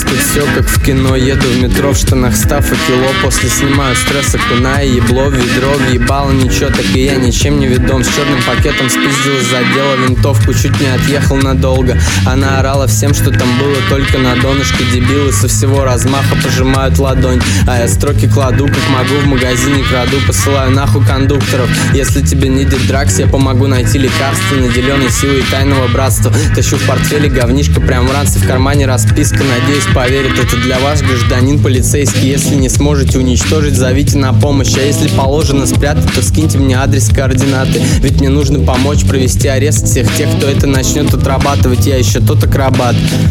тут все как в кино. Еду в метро в штанах став и кило. После снимаю стресс, окунаю ебло в ведро. Въебало ничего, так и я ничем не ведом. С черным пакетом спиздил из отдела винтовку. Чуть не отъехал надолго. Она орала всем, что там было только на донышке. Дебилы со всего размаха пожимают ладонь, а я строки кладу как могу, в магазине краду. Посылаю нахуй кондукторов. Если тебе не идет дракс, я помогу найти лекарство, наделенной силой тайного братства. Тащу в портфеле говнишко прям в ранце, в кармане расписка. Надеюсь, поверит, это для вас, гражданин полицейский. Если не сможете уничтожить, зовите на помощь. А если положено спрятать, то скиньте мне адрес, координаты. Ведь мне нужно помочь провести арест всех тех, кто это начнет отрабатывать. Я еще тот акробат.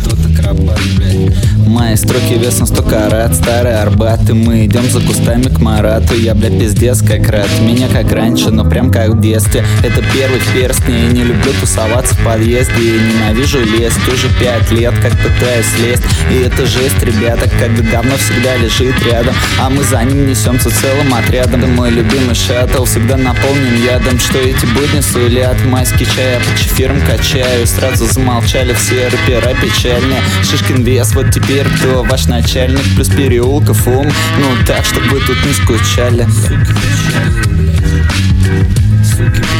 Мои строки весом 100 карат, старый Арбат. И мы идем за кустами к Марату. Я, бля, пиздец как рад. Меня как раньше, но прям как в детстве. Это первый в перстне. И не люблю тусоваться в подъезде. И ненавижу лезть. Уже 5 лет как пытаюсь слезть. И это жесть, ребята, когда говно всегда лежит рядом, а мы за ним несемся целым отрядом. Да мой любимый шаттл всегда наполнен ядом. Что эти будни сулят? Майский чай я по чефирам качаю. Сразу замолчали все рэпера печальные. Шишкин вес, вот теперь кто ваш начальник? Плюс переулков ум. Ну так, чтобы вы тут не скучали. Суки